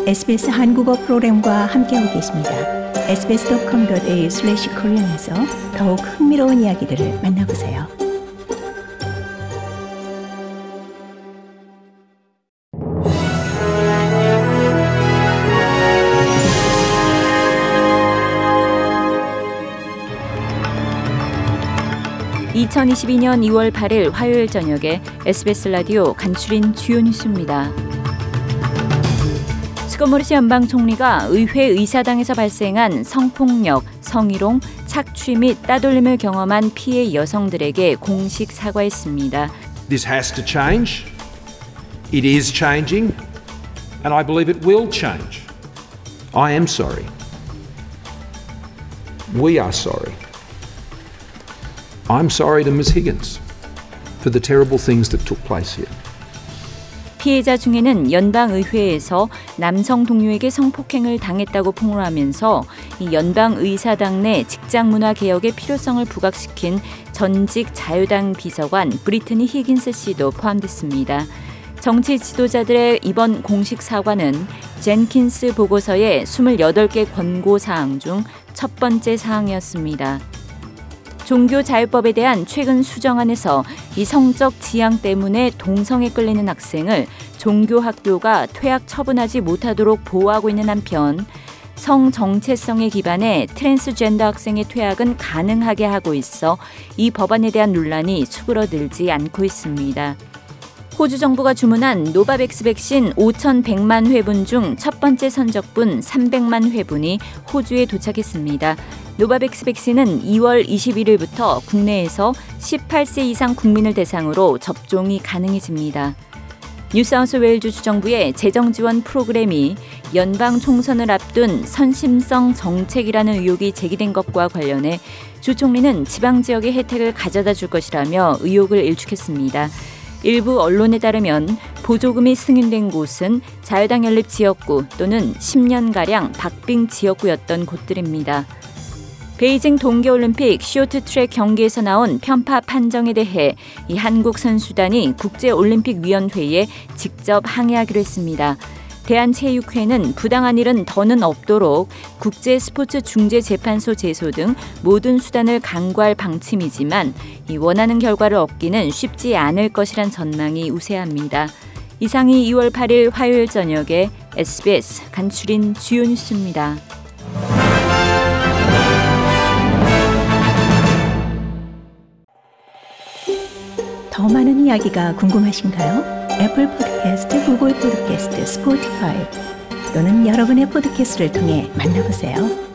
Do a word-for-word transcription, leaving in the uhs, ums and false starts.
에스비에스 한국어 프로그램과 함께하고 계십니다. 에스비에스 닷컴 닷 에이유 슬래시 코리안에서 더욱 흥미로운 이야기들을 만나보세요. 이천이십이년 이월 팔일 화요일 저녁에 에스비에스 라디오 간추린 주요 뉴스입니다. 스콧 모리스 연방 총리가 의회 의사당에서 발생한 성폭력, 성희롱, 착취 및 따돌림을 경험한 피해 여성들에게 공식 사과했습니다. This has to change. It is changing, and I believe it will change. I am sorry. We are sorry. I'm sorry to Miz Higgins for the terrible things that took place here. 피해자 중에는 연방의회에서 남성 동료에게 성폭행을 당했다고 폭로하면서 이 연방의사당 내 직장문화 개혁의 필요성을 부각시킨 전직 자유당 비서관 브리트니 히긴스 씨도 포함됐습니다. 정치 지도자들의 이번 공식 사과는 젠킨스 보고서의 이십팔 개 권고 사항 중 첫 번째 사항이었습니다. 종교자유법에 대한 최근 수정안에서 이 성적 지향 때문에 동성에 끌리는 학생을 종교학교가 퇴학 처분하지 못하도록 보호하고 있는 한편 성 정체성에 기반해 트랜스젠더 학생의 퇴학은 가능하게 하고 있어 이 법안에 대한 논란이 수그러들지 않고 있습니다. 호주 정부가 주문한 노바백스 백신 오천백만 회분 중 첫 번째 선적분 삼백만 회분이 호주에 도착했습니다. 노바백스 백신은 이월 이십일일부터 국내에서 십팔 세 이상 국민을 대상으로 접종이 가능해집니다. 뉴사우스웨일즈 주정부의 재정지원 프로그램이 연방 총선을 앞둔 선심성 정책이라는 의혹이 제기된 것과 관련해 주 총리는 지방 지역의 혜택을 가져다 줄 것이라며 의혹을 일축했습니다. 일부 언론에 따르면 보조금이 승인된 곳은 자유당 연립 지역구 또는 십 년가량 박빙 지역구였던 곳들입니다. 베이징 동계올림픽 쇼트트랙 경기에서 나온 편파 판정에 대해 이 한국 선수단이 국제올림픽위원회에 직접 항의하기로 했습니다. 대한체육회는 부당한 일은 더는 없도록 국제스포츠중재재판소 제소 등 모든 수단을 강구할 방침이지만 이 원하는 결과를 얻기는 쉽지 않을 것이란 전망이 우세합니다. 이상이 이월 팔일 화요일 저녁에 에스비에스 간추린 주요 뉴스입니다. 더 많은 이야기가 궁금하신가요? 애플 팟캐스트, 구글 팟캐스트, 스포티파이 또는 여러분의 팟캐스트를 통해 만나보세요.